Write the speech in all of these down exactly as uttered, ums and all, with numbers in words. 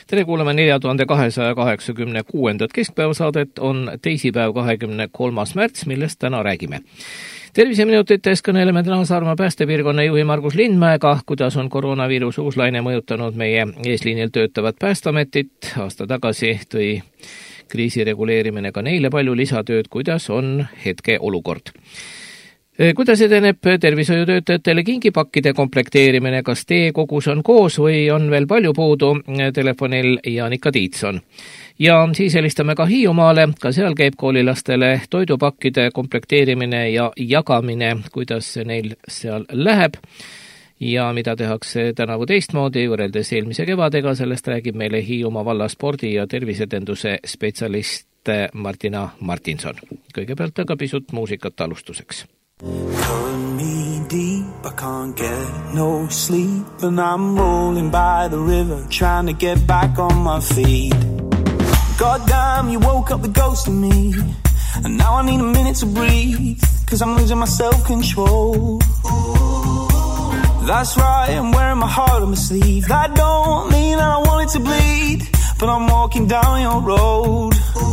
tere kuulama nelja tuhande kahesaja kaheksakümne kuuendat keskpäevasaadet, on teisipäev kahekümne kolmas märts, millest täna räägime. Terviseminutites kõneleme täna Saaremaa päästepiirkonna juhi Margus Lindmäega, kuidas on koroonaviirus uuslaine mõjutanud meie eesliinil töötavat Päästeametit. Aasta tagasi tõi kriisi reguleerimine ka neile palju lisatööd, kuidas on hetke olukord. Kuidas edeneb tervishoiutöötajatele kingipakkide komplekteerimine, kas teekogus on koos või on veel palju puudu? Telefonil Jaanika Tiitson. Ja siis helistame ka Hiiumaale, ka seal käib koolilastele toidupakkide komplekteerimine ja jagamine, kuidas see neil seal läheb ja mida tehakse tänavu teistmoodi võrreldes eelmise kevadega. Sellest räägib meile Hiiumaa valla spordi- ja tervisetenduse spetsialist Martina Martinson. Kõigepealt aga pisut muusikat alustuseks. Pulling me deep, I can't get no sleep, and I'm rolling by the river, trying to get back on my feet. Goddamn, you woke up the ghost in me, and now I need a minute to breathe, cause I'm losing my self-control. That's right, I'm wearing my heart on my sleeve. That don't mean that I want it to bleed, but I'm walking down your road.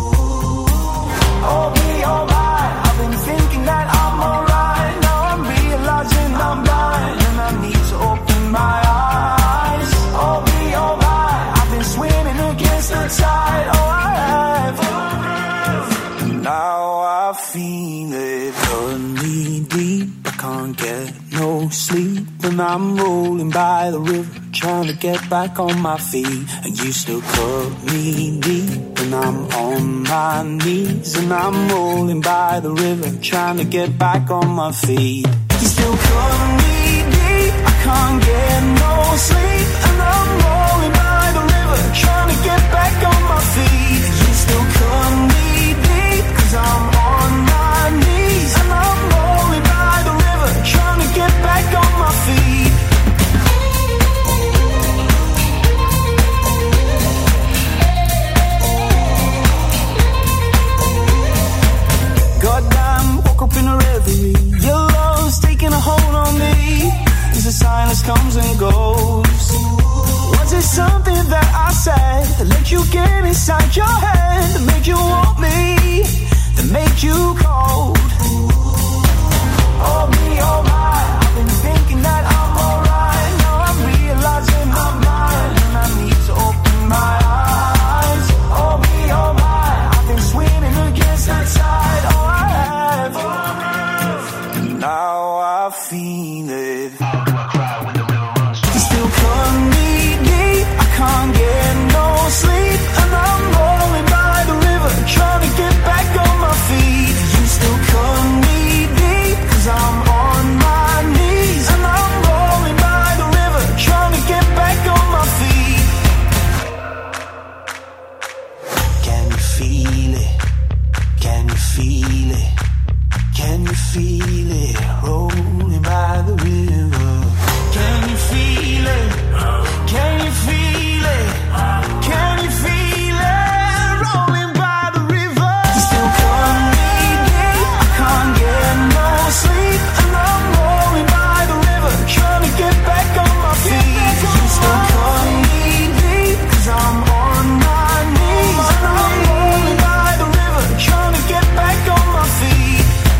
Oh me, oh my, I've been thinking that I'm alright. I'm blind and I need to open my eyes. Oh me, oh my, I've been swimming against the tide. Oh I have. And now I feel it pulling me deep. I can't get no sleep, and I'm rolling by the river, trying to get back on my feet. And you still cut me deep, and I'm on my knees, and I'm rolling by the river, trying to get back on my feet. You still calling me deep, I can't get no sleep, and I'm rolling by the river, trying to get back on my feet. You still calling me deep, cause I'm on my knees, and I'm rolling by the river, trying to get back on my feet. Goddamn, woke up in a reverie. Your love's taking a hold on me as the silence comes and goes. Was it something that I said that let you get inside your head, that made you want me, that made you cold? Oh me, oh my, I've been thinking that I'm alright. Now I'm realizing I'm blind and I need to open my eyes. Oh me, oh my, I've been swimming against the tide. Oh I have. Now I feel it. How do I cry when the river runs dry? You still calling me deep, I can't get no sleep, and I'm rolling by the river, trying to get back on my feet. You still calling me deep, cause I'm on my knees, and I'm rolling by the river, trying to get back on my feet. Can you feel it? Can you feel it? Can you feel it rolling by the river? Can you feel it? Can you feel it? Can you feel it rolling by the river? You still calling me deep, I can't get no sleep, and I'm rolling by the river, trying to get back on my feet. You still calling me deep, cause I'm on my knees, and I'm rolling by the river, trying to get back on my feet.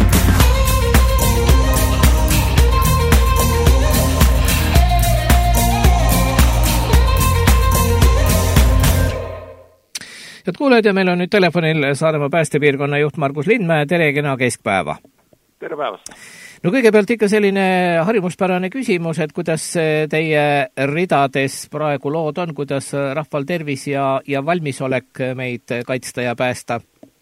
Head kuulajad, ja meil on nüüd telefonil Saaremaa päästepiirkonna juht Margus Lindmäe. Tere, kena keskpäeva. Tere päevast. No kõigepealt ikka selline harjumuspärane küsimus, et kuidas teie ridades praegu lood on, kuidas rahval tervis ja, ja valmisolek meid kaitsta ja päästa?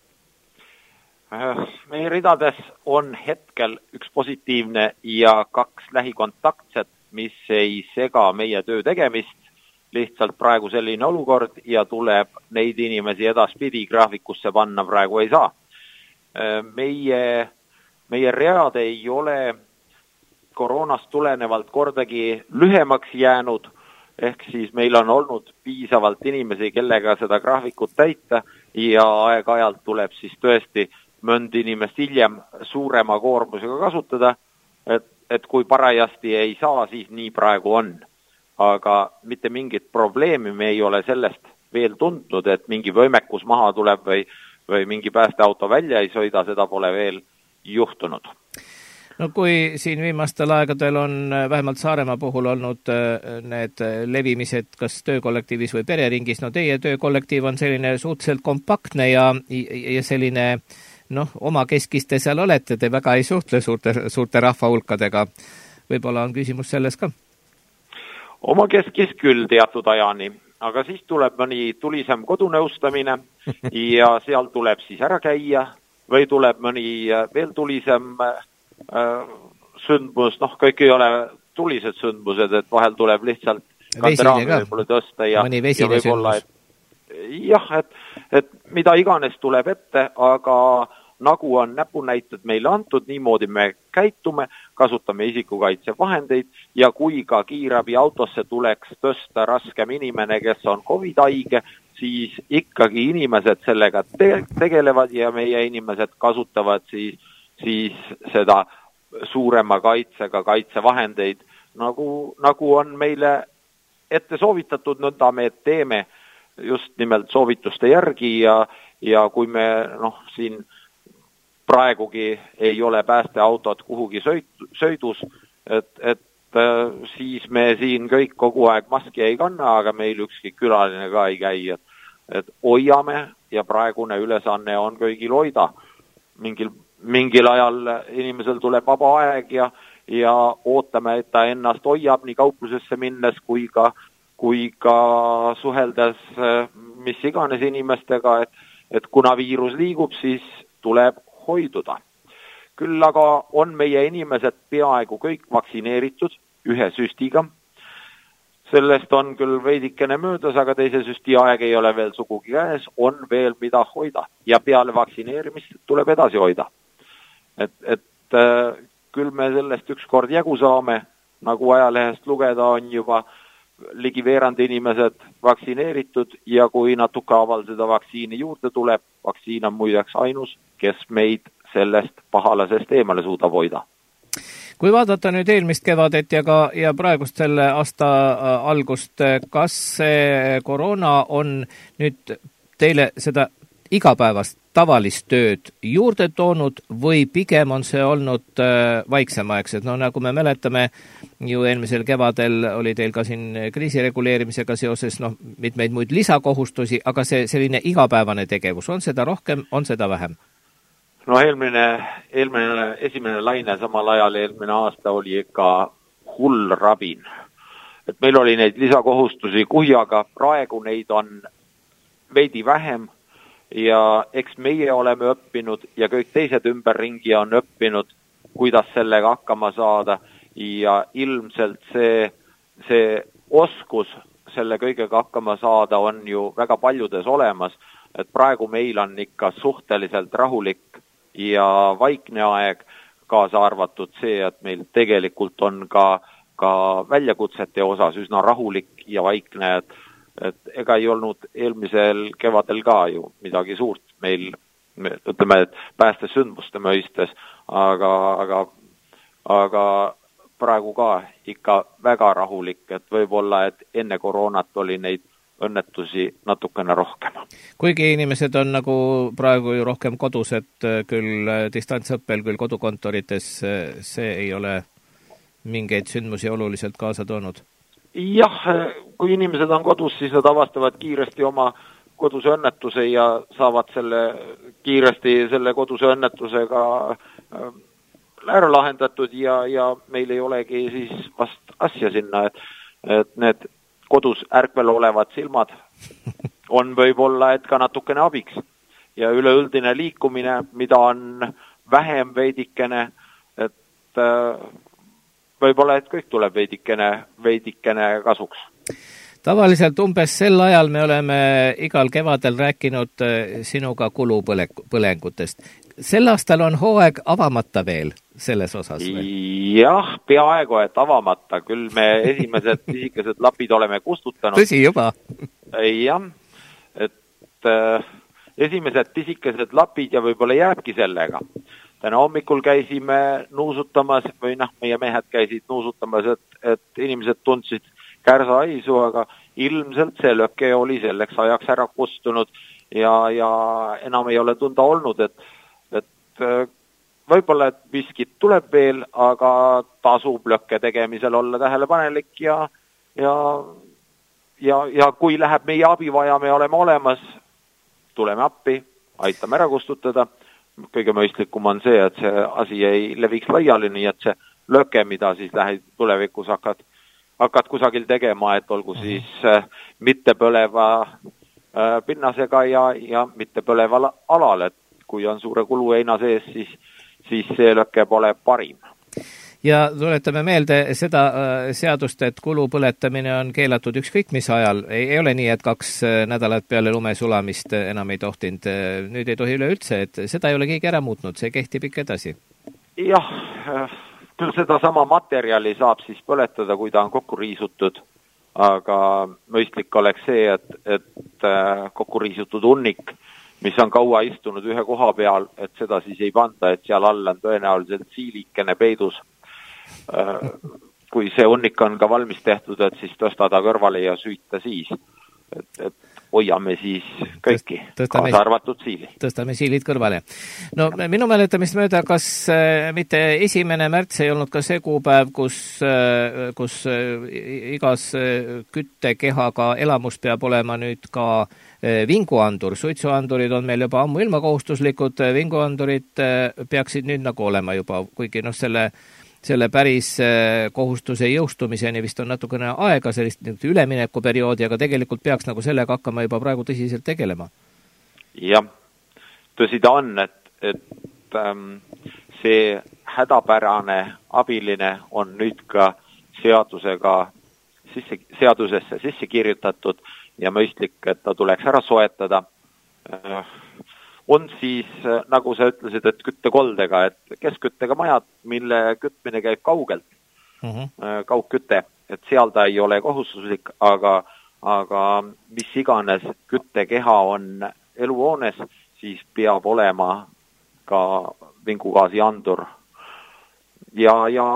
Meie ridades on hetkel üks positiivne ja kaks lähikontaktset, mis ei sega meie töö tegemist. Lihtsalt praegu selline olukord ja tuleb neid inimesi edaspidi graafikusse panna praegu ei saa. Meie, meie read ei ole koroonast tulenevalt kordagi lühemaks jäänud, ehk siis meil on olnud piisavalt inimesi, kellega seda graafikut täita ja aeg-ajalt tuleb siis tõesti mõnd inimest hiljem suurema koormusega kasutada, et, et kui parajasti ei saa, siis nii praegu on. Aga mitte mingit probleemi me ei ole sellest veel tundnud, et mingi võimekus maha tuleb või, või mingi päästeauto välja ei sõida, seda pole veel juhtunud. No kui siin viimastel aegadel on vähemalt Saaremaa puhul olnud need levimised kas töökollektiivis või pereringis, no teie töökollektiiv on selline suhteliselt kompaktne ja, ja selline noh, oma keskiste seal olete, te väga ei suhtle suurte, suurte rahvahulkadega. Võib-olla on küsimus selles ka? Oma keskis küll teatud ajani, aga siis tuleb mõni tulisem kodunõustamine ja seal tuleb siis ära käia või tuleb mõni veel tulisem sündmus, noh, kõik ei ole tulised sündmused, et vahel tuleb lihtsalt kanteraami võib-olla tõsta ja, ja võib-olla, et jah, et, et mida iganes tuleb ette, aga nagu on näpunäited meile antud, niimoodi me käitume, kasutame isikukaitsevahendeid ja kui ka kiirabi autosse tuleks tõsta raskem inimene, kes on COVID-haige, siis ikkagi inimesed sellega te- tegelevad ja meie inimesed kasutavad siis siis seda suurema kaitsega kaitsevahendeid, nagu, nagu on meile ette soovitatud, nõnda me teeme just nimelt soovituste järgi ja, ja kui me noh, siin praegugi ei ole päästeautod kuhugi sõit, sõidus, et, et siis me siin kõik kogu aeg maski ei kanna, aga meil ükski külaline ka ei käi, et, et hoiame ja praegune ülesanne on kõigil hoida mingil mingil ajal inimesel tuleb vaba aeg ja, ja ootame, et ta ennast hoiab nii kauplusesse minnes kui ka, kui ka suheldes mis iganes inimestega, et, et kuna viirus liigub, siis tuleb hoiduda. Küll aga on meie inimesed peaaegu kõik vaktsineeritud ühe süstiga. Sellest on küll veidikene möödas, aga teise süsti aeg ei ole veel sugugi käes, on veel mida hoida ja peale vaktsineerimist tuleb edasi hoida. Et, et äh, küll me sellest üks kord jagu saame, nagu ajalehest lugeda on juba ligi veerand inimesed vaktsineeritud ja kui natuke aval seda vaktsiini juurde tuleb, vaktsiin on muideks ainus, kes meid sellest pahalasest eemale suudab hoida. Kui vaadata nüüd eelmist kevadet ja, ka, ja praegust selle aasta algust, kas see koroona on nüüd teile seda igapäevast tavalist tööd juurde toonud või pigem on see olnud äh, vaiksemaegsed? No nagu me mäletame, ju eelmisel kevadel oli teil ka siin kriisireguleerimisega seoses noh, mitmeid muid lisakohustusi, aga see selline igapäevane tegevus, on seda rohkem, on seda vähem? No eelmine, eelmine, esimene laine samal ajal eelmine aasta oli ikka hull rabin. Et meil oli neid lisakohustusi kuhjaga, praegu neid on veidi vähem, ja eks meie oleme õppinud ja kõik teised ümberringi on õppinud, kuidas sellega hakkama saada ja ilmselt see, see oskus selle kõigega hakkama saada on ju väga paljudes olemas, et praegu meil on ikka suhteliselt rahulik ja vaikne aeg, kaasa arvatud see, et meil tegelikult on ka, ka väljakutsete osas üsna rahulik ja vaikne, et et ega ei olnud eelmisel kevadel ka ju midagi suurt meil, ütleme, et päästesündmuste mõistes, aga, aga, aga praegu ka ikka väga rahulik, et võib-olla, et enne koroonat oli neid õnnetusi natukene rohkem. Kuigi inimesed on nagu praegu ju rohkem kodused, küll distantsõppel, küll kodukontorites, see ei ole mingeid sündmusi oluliselt kaasa toonud? Jah, kui inimesed on kodus, siis nad avastavad kiiresti oma koduse õnnetuse ja saavad selle kiiresti selle koduse õnnetusega ära lahendatud ja, ja meil ei olegi siis vast asja sinna, et, et need kodus ärkvel olevad silmad on võib-olla, et ka natukene abiks. Ja üleüldine liikumine, mida on vähem veidikene, et võib-olla, et kõik tuleb veidikene, veidikene kasuks. Tavaliselt umbes sel ajal me oleme igal kevadel rääkinud sinuga kulupõlengutest. Sel aastal on hooaeg avamata veel selles osas või? Jah, peaaegu, et avamata. Küll me esimesed pisikesed lapid oleme kustutanud. Tõsi juba? Jah, et äh, esimesed pisikesed lapid ja võib-olla jääbki sellega. Täna hommikul käisime nuusutamas, või noh, meie mehed käisid nuusutamas, et, et inimesed tundsid kärsa haisu, aga ilmselt see löke oli selleks ajaks ära kustunud ja, ja enam ei ole tunda olnud, et, et võib-olla, et miskit tuleb veel, aga tasub lökke tegemisel olla tähelepanelik ja, ja, ja, ja kui läheb meie abi vaja, me oleme olemas, tuleme appi, aitame ära kustutada. Kõige mõistlikum on see, et see asi ei leviks laiali, nii et see löke, mida siis lähe tulevikus hakkad, hakkad kusagil tegema, et olgu siis äh, mitte põleva äh, pinnasega ja, ja mitte põleval alal, et kui on suure kuluheina sees, siis, siis see löke pole parim. Ja tuletame meelde seda seadust, et kulu põletamine on keelatud ükskõik mis ajal. Ei, ei ole nii, et kaks nädalat peale lume sulamist enam ei tohtinud. Nüüd ei tohi üle üldse, et seda ei ole keegi ära muutnud, see kehtib ikka edasi. Jah, küll seda sama materjali saab siis põletada, kui ta on kokku riisutud, aga mõistlik oleks see, et, et kokku riisutud hunnik, mis on kaua istunud ühe koha peal, et seda siis ei panda, et seal all on tõenäoliselt siilikene peidus. Kui see hunnik on ka valmis tehtud, et siis tõsta ta kõrvale ja süüta siis, et, et hoiame siis kõiki, tõstame, kaasa arvatud siili. Tõstame siilid kõrvale. No minu mäletamist mööda, kas mitte esimene märts ei olnud ka see kuupäev, kus, kus igas küttekehaga elamus peab olema nüüd ka vinguandur. Suitsuandurid on meil juba ammu ilmakohustuslikud, vinguandurid peaksid nüüd nagu olema juba, kuigi noh, selle selle päris kohustuse jõustumiseni vist on natukene aega, sellist üleminekuperioodi, aga tegelikult peaks nagu sellega hakkama juba praegu tõsiselt tegelema. Jah, tõsi ta on, et, et ähm, see hädapärane abiline on nüüd ka seadusega sisse, seadusesse sisse kirjutatud ja mõistlik, et ta tuleks ära soetada. Äh, on siis, nagu sa ütlesid, et küttekoldega, et keskküttega majad, mille kütmine käib kaugelt, uh-huh. kaugkütte, et seal ta ei ole kohustuslik, aga, aga mis iganes küttekeha on eluhoones, siis peab olema ka vingugaasi andur. Ja, ja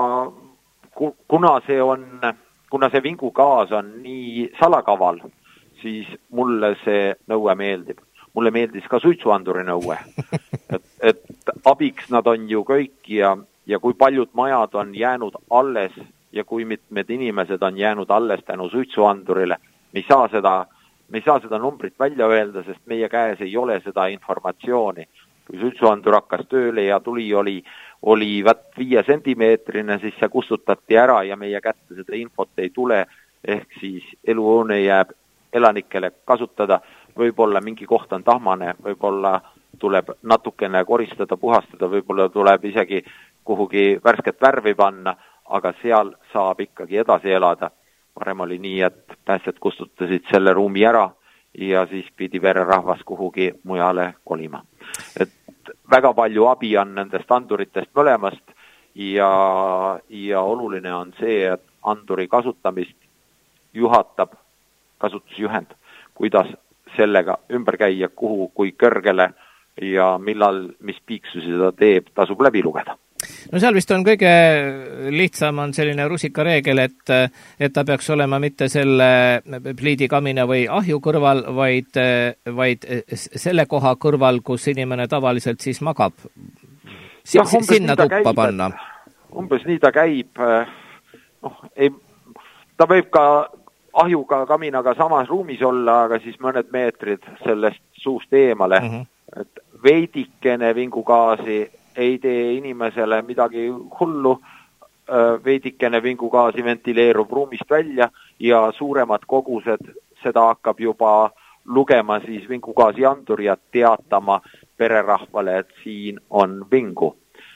kuna see on, kuna see vingugaas on nii salakaval, siis mulle see nõue meeldib. Mulle meeldis ka suitsuanduri nõue, et, et abiks nad on ju kõik ja, ja kui paljud majad on jäänud alles ja kui mitmed inimesed on jäänud alles tänu suitsuandurile, me ei saa seda, me ei saa seda numbrit välja öelda, sest meie käes ei ole seda informatsiooni. Kui suitsuandur hakkas tööle ja tuli oli, oli vät viie sentimeetrine, siis see kustutati ära ja meie kätte seda infot ei tule, ehk siis eluhoone jääb elanikele kasutada. Võib-olla mingi koht on tahmane, võib-olla tuleb natukene koristada, puhastada, võib-olla tuleb isegi kuhugi värsket värvi panna, aga seal saab ikkagi edasi elada. Varem oli nii, et päästjad kustutasid selle ruumi ära ja siis pidi vererahvas kuhugi mujale kolima. Et väga palju abi on nendest anduritest mõlemast ja, ja oluline on see, et anduri kasutamist juhatab kasutusjuhend, kuidas sellega ümber käia, kuhu, kui kõrgele ja millal, mis piiksusi seda teeb, tasub läbi lugeda. No seal vist on kõige lihtsam on selline rusikareegel, et, et ta peaks olema mitte selle pliidikamina või ahju kõrval, vaid, vaid selle koha kõrval, kus inimene tavaliselt siis magab. Ja, sinna tuppa käib, panna. Umbes nii ta käib. noh, ei, ta võib ka ahjuga, kaminaga samas ruumis olla, aga siis mõned meetrid sellest suust eemale. Uh-huh. Et veidikene vingugaasi ei tee inimesele midagi hullu, veidikene vingugaasi ventileerub ruumist välja ja suuremad kogused, seda hakkab juba lugema siis vingugaasi andur ja teatama pererahvale, et siin on vingu.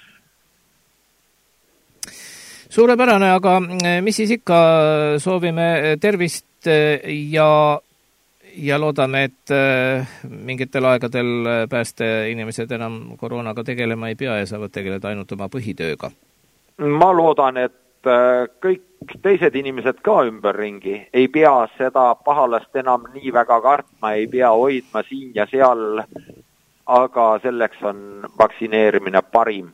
Suurepärane, aga mis siis ikka soovime tervist ja, ja loodame, et mingitel aegadel pääste inimesed enam koroonaga tegelema ei pea ja saavad tegeleda ainult oma põhitööga. Ma loodan, et kõik teised inimesed ka ümberringi ei pea seda pahalast enam nii väga kartma, ei pea hoidma siin ja seal, aga selleks on vaktsineerimine parim.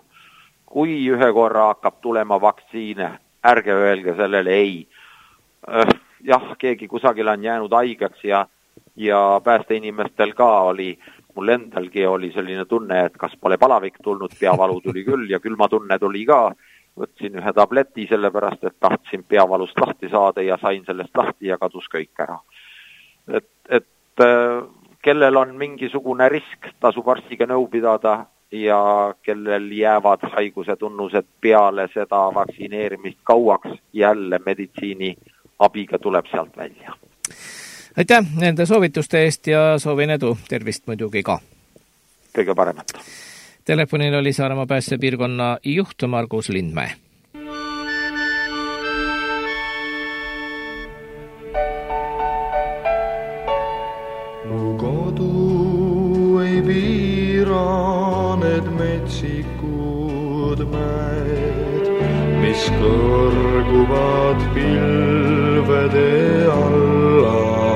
Kui ühe korra hakkab tulema vaktsiine, ärge öelge sellele ei. jah, keegi kusagil on jäänud haigeks ja, ja päästeinimestel ka oli, mul endalgi oli selline tunne, et kas pole palavik tulnud, peavalu tuli küll ja külmatunne tuli ka. Võtsin ühe tableti sellepärast, et tahtsin peavalust lahti saada ja sain sellest lahti ja kadus kõik ära. Et, et kellel on mingisugune risk, tasub arstiga nõu pidada ja kellel jäävad haiguse tunnused peale seda vaktsineerimist kauaks, jälle meditsiini abiga tuleb sealt välja. Aitäh nende soovituste eest ja soovin edu, tervist muidugi ka. Kõige paremat. Telefonil oli Saaremaa päästepiirkonna juht Margus Lindmäe. Mu kodu ei piira need metsikud mäed, mis kõrguvad pilvede alla.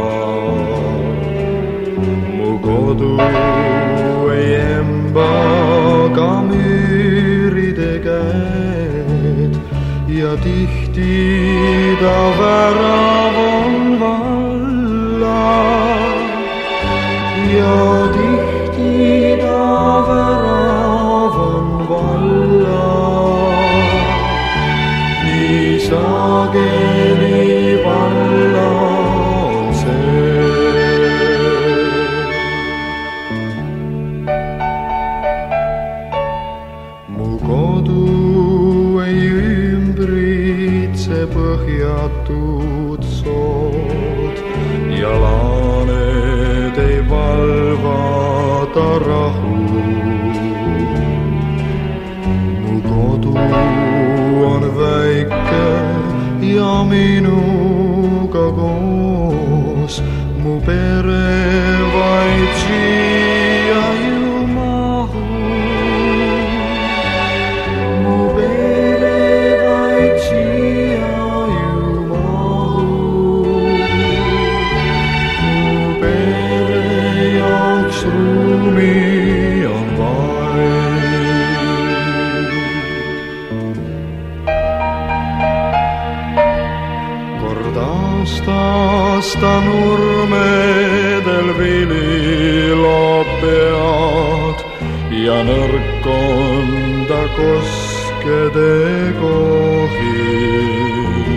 Mu kodu ei emba ka müüride käed ja tihti ta värav on valla ja tihti ta värav on valla. Nii sageli valla on see. Mu kodu ei ümbritse põhjatud sood ja laaned ei valvata rahu. Mu kodu on väike ja minuga koos, mu pere vaid siia ju mahu. Mu pere vaid siia ju mahu. Mu pere jaoks ruumi on vaid. Kord aastas ta nurmedel vililab pead ja nõrk on ta koskede kohi.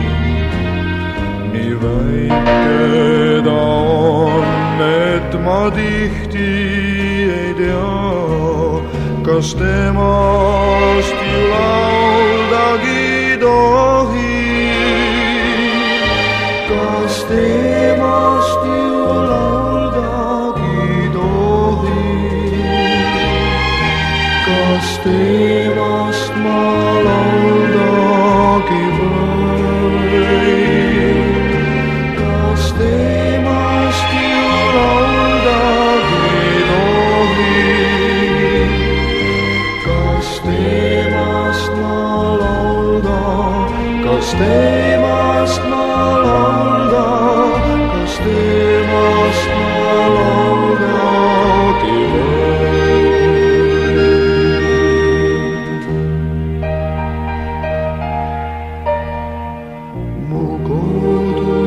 Nii väike ta on, et ma tihti ei tea, kas temast ju lauldagi tohi. Kas temast ju lauldagi tohi. Kas temast ma lauldagi või. Kas temast ju lauldagi tohi. Kas temast ma laulda, kas temast ma laulda, kas temast ma laudagi või. Mu kodu.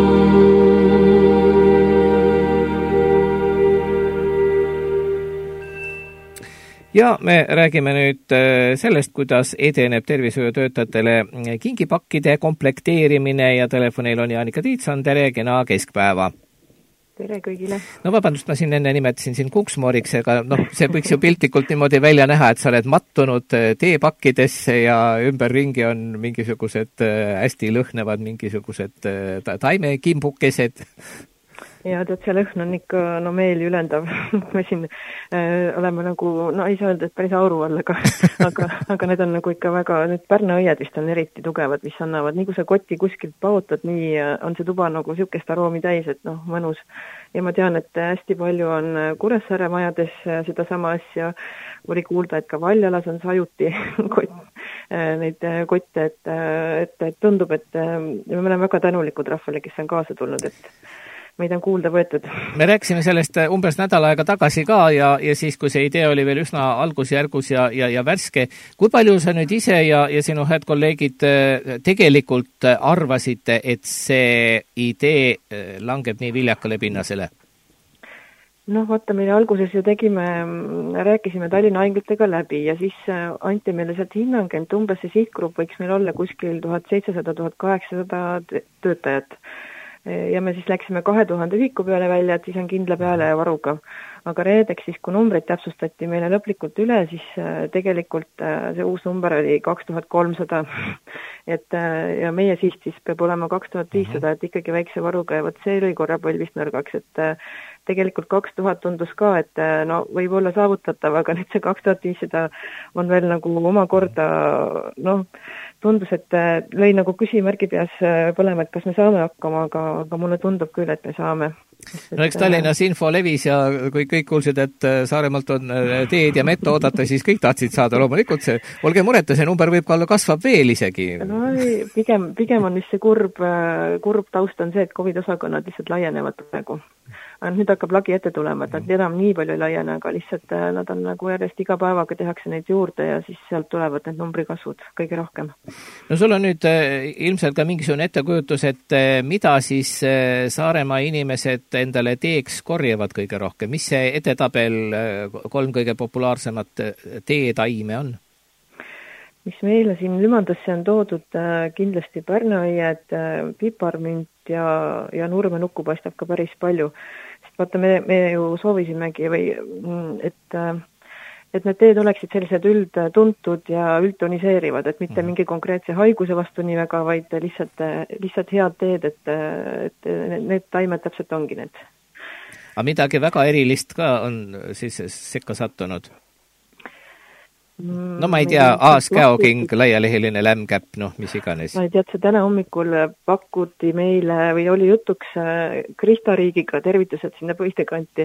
Ja me räägime nüüd sellest, kuidas edeneb tervishoiutöötajatele kingipakkide komplekteerimine ja telefonil on Jaanika Tiitson, tere, kena keskpäeva. Tere kõigile. No vabandust, ma siin enne nimetasin siin kunksmooriks, aga noh, see võiks ju piltlikult niimoodi välja näha, et sa oled mattunud teepakkidesse ja ümberringi on mingisugused hästi lõhnevad mingisugused taimekimbukesed. Ja tead, see lõhn on ikka no meeli ülendav. Me siin äh, oleme nagu, no ei saa öelda, et päris auru all, aga, aga, aga need on nagu ikka väga, need Pärna õied vist on eriti tugevad, mis annavad, nii kui sa kotti kuskilt pautad, nii on see tuba nagu sükest aroomi täis, et noh, mõnus. Ja ma tean, et hästi palju on Kuressaare majades seda sama asja, oli kuulda, et ka Valjalas on sajuti kott, neid kotte, et, et, et tundub, et me oleme väga tänulikud rahvale, kes on kaasa tulnud, et meid on kuulda võetud. Me rääkisime sellest umbes nädal aega tagasi ka ja, ja siis, kui see idee oli veel üsna algusjärgus ja, ja, ja värske, kui palju sa nüüd ise ja, ja sinu head kolleegid tegelikult arvasite, et see idee langeb nii viljakale pinnasele? Noh, vaata, meile alguses ju tegime, rääkisime Tallinna haiglatega läbi ja siis anti meile sealt hinnang, et umbes see sihtgrupp võiks meil olla kuskil tuhat seitsesada tuhat kaheksasada töötajat. Ja me siis läksime kahe tuhande ühiku peale välja, et siis on kindla peale varuga. Aga reedeks siis, kui numbreid täpsustati meile lõplikult üle, siis tegelikult see uus number oli kaks tuhat kolmsada. Et, ja meie siht siis peab olema kaks tuhat viissada, et ikkagi väikse varuga ja võt see oli korra põlvist nõrgaks, et tegelikult kaks tuhat tundus ka, et no võib olla saavutatav, aga nüüd see kaks tuhat viissada on veel nagu omakorda, noh, tundus, et lõi nagu küsimärgi peas põlema, et kas me saame hakkama, aga, aga mulle tundub küll, et me saame. No eks Tallinnas info levis ja kui kõik kuulsid, et Saaremaalt on teed ja metto oodata, siis kõik tahtsid saada loomulikult see. Olge mureta, see number võib ka olla kasvab veel isegi. No pigem, pigem on vist see kurb, kurb taust on see, et COVID osakonnad lihtsalt laienevad praegu. Nüüd hakkab lagi ette tulema, et nad enam nii palju ei laiene, aga lihtsalt nad on nagu järjest iga päevaga tehakse neid juurde ja siis sealt tulevad need numbrikasvud kõige rohkem. No sul on nüüd ilmselt ka mingisugune ettekujutus, et mida siis Saaremaa inimesed endale teeks korjavad kõige rohkem? Mis see edetabel kolm kõige populaarsemat teetaime on? Mis meile siin Lümandasse on toodud kindlasti pärnaõied, piparmünt ja, ja nurme nukku paistab ka päris palju. Sest vaata, me, me ju soovisimegi, või, et, et need teed oleksid sellised üldtuntud ja üldtoniseerivad, et mitte mingi konkreetse haiguse vastu nii väga, vaid lihtsalt, lihtsalt head teed, et, et need taimed täpselt ongi need. Aga midagi väga erilist ka on siis sekka sattunud? No ma ei tea, aaskäoking, laialehiline lämmkäpp, noh, mis iganes. Ma ei tea, et see täna hommikul pakuti meile või oli jutuks Krista Riigiga, tervitused sinna põistekanti,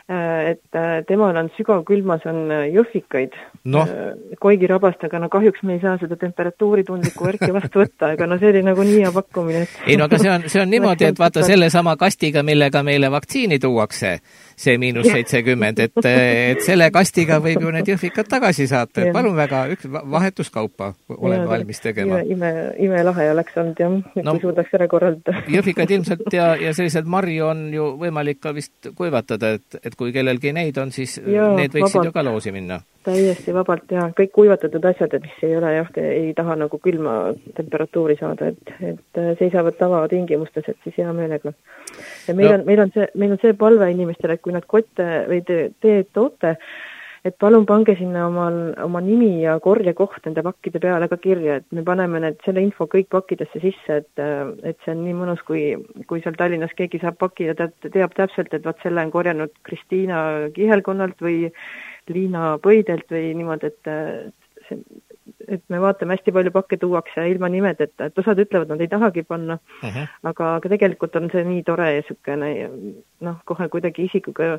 et temal on sügav külmas on jõhvikaid no. Koigi rabast, aga no kahjuks me ei saa seda temperatuuritundlikku värki vastu võtta, aga no see oli nagu nii hea pakkumine. Et... Ei no aga see on, see on niimoodi, et vaata selle sama kastiga, millega meile vaktsiini tuuakse, see miinus seitsekümmend, et, et selle kastiga võib ju need jõhvikad tagasi saata, et palun väga, üks vahetuskaupa oleme ja, valmis tegema. Ime, ime lahe oleks olnud, jah, no, kui suudaks ära korraldada. Jõhvikad ilmselt ja, ja sellised marju on ju võimalik ka vist kuivatada, et, et kui kellelgi neid on, siis ja, need võiksid vabalt. Ju ka loosi minna. Täiesti vabalt, jah, kõik kuivatatud asjad, et mis ei ole, jah, ei taha nagu külma temperatuuri saada, et, et seisavad tava tingimustes, et siis hea meelega. Ja meil, no. on, meil, on see, meil on see palve inimestele, et kui nad kotte või te, teed toote, et palun pange sinna oma, oma nimi ja korjekoht nende pakkide peale ka kirja, et me paneme need, selle info kõik pakkidesse sisse, et, et see on nii mõnus, kui, kui seal Tallinnas keegi saab pakki ja teab, teab täpselt, et vaat selle on korjanud Kristiina Kihelkonnalt või Liina Põidelt või niimoodi, et, see, et me vaatame, hästi palju pakke tuuakse ilma nimed, et, et osad ütlevad, nad ei tahagi panna, uh-huh. aga, aga tegelikult on see nii tore ja sükene, noh, kohe kuidagi isikuga,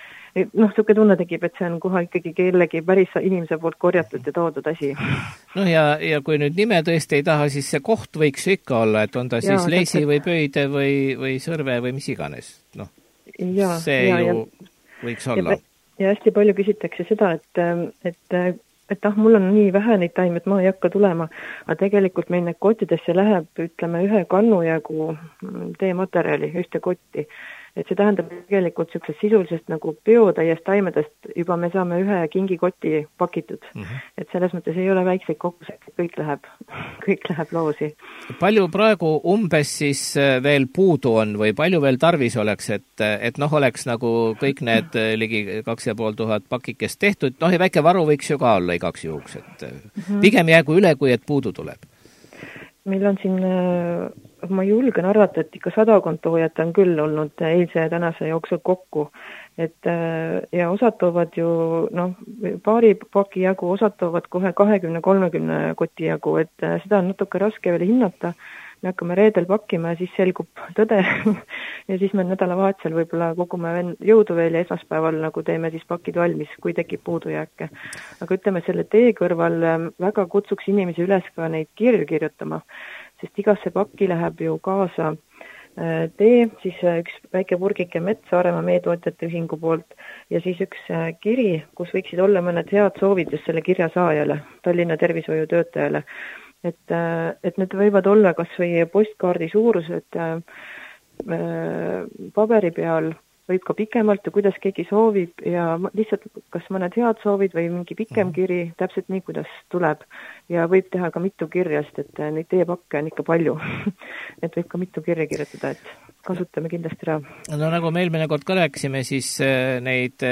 noh, süke tunne tegib, et see on kohe ikkagi kellegi päris inimese poolt korjatud ja toodud asi. No ja, ja kui nüüd nime tõesti ei taha, siis see koht võiks ikka olla, et on ta siis ja, leisi või pöide või, või sõrve või mis iganes, noh, see ja, ju ja, võiks olla. Ja, ja hästi palju küsitakse seda, et, et, et ah, mul on nii vähe neid taime, et ma ei hakka tulema, aga tegelikult meil need kottidesse läheb, ütleme, ühe kannu jagu teematerjali, ühte kotti. Et see tähendab tegelikult sellisest sisulisest nagu biotäiest taimedest juba me saame ühe kingikotti pakitud. Mm-hmm. Et selles mõttes ei ole väikseid kokkused, kõik läheb, kõik läheb loosi. Palju praegu umbes siis veel puudu on või palju veel tarvis oleks, et, et noh, oleks nagu kõik need ligi kaks ja pool tuhat pakikest tehtud, noh ja väike varu võiks ju ka olla igaks juhuks, et mm-hmm. pigem jäägu üle, kui et puudu tuleb. Meil on siin, ma julgen arvata, et ikka sadakond toojat on küll olnud eilse ja tänase jooksul kokku. Et, ja osad toovad ju, noh, paari paki jagu, osad toovad kohe kahekümne kolmekümne koti jagu, et seda on natuke raske veel hinnata. Me hakkame reedel pakkima ja siis selgub tõde ja siis me nädalavahetusel võib-olla kogume jõudu veel ja esmaspäeval nagu teeme siis pakid valmis, kui tekib puudujääke. Aga ütleme, selle tee kõrval väga kutsuks inimesi üles ka neid kirju kirjutama, sest igasse pakki läheb ju kaasa tee, siis üks väike purgike mett Saaremaa meetootjate ühingu poolt ja siis üks kiri, kus võiksid olla mõned head soovid just selle kirja saajale, Tallinna tervishoiutöötajale. Et, et need võivad olla kas või postkaardi suurused paberi peal, võib ka pikemalt ja kuidas keegi soovib ja lihtsalt kas mõned head soovid või mingi pikem kiri, täpselt nii, kuidas tuleb. Ja võib teha ka mitu kirja, sest et neid teepakke on ikka palju. et võib ka mitu kirja kirjutada, et kasutame kindlasti ära. No nagu me eelmine kord ka rääkisime, siis neid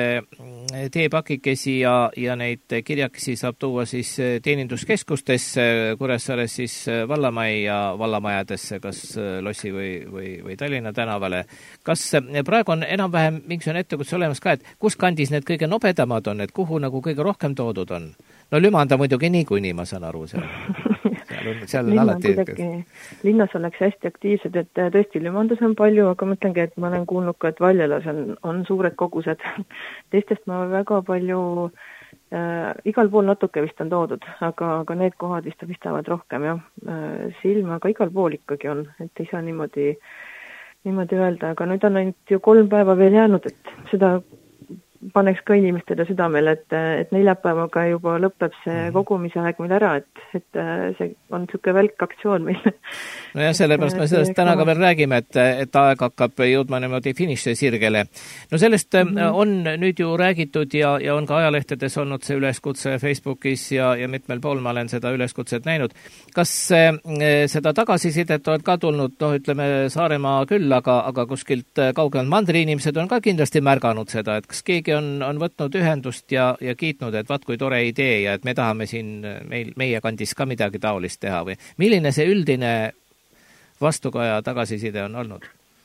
teepakikesi ja, ja neid kirjakesi saab tuua siis teeninduskeskustesse, Kuressaares siis vallamai ja vallamajadesse, kas Lossi või, või, või Tallinna tänavale. Kas praegu on enam-vähem mingisugune ettekutse olemas ka, et kus kandis need kõige nobedamad on, et kuhu nagu kõige rohkem toodud on? No Lümanda muidugi niikuinii, ma saan aru seal. Seal on, seal on alati... Kuidagi, linnas oleks hästi aktiivsed, et tõesti Lümandas on palju, aga mõtlengi, et ma olen kuulnud ka, et Valjalas on, on suured kogused. Teistest ma väga palju, äh, igal pool natuke vist on toodud, aga, aga need kohad vist vistavad rohkem, jah. Äh, silma, aga igal pool ikkagi on, et ei saa niimoodi, niimoodi öelda, aga nüüd on ainult ju kolm päeva veel jäänud, et seda paneks ka inimestele südamele, et, et neljapäevaga juba lõpeb see kogumise aeg meil ära, et, et see on niisugune välkaktsioon meil. No ja sellepärast me sellest täna ka veel räägime, et, et aeg hakkab jõudma niimoodi finiši sirgele. No sellest mm-hmm. on nüüd ju räägitud ja, ja on ka ajalehtedes olnud see üleskutse Facebookis ja, ja mitmel pool ma olen seda üleskutset näinud. Kas seda tagasisidet on ka tulnud, noh ütleme Saaremaa küll, aga, aga kuskilt kaugelt mandri inimesed on ka kindlasti märganud seda, et kas keegi on, on võtnud ühendust ja, ja kiitnud, et vaat kui tore idee ja et me tahame siin meil, meie kandis ka midagi taolist teha või milline see üldine vastukaja tagasiside on olnud?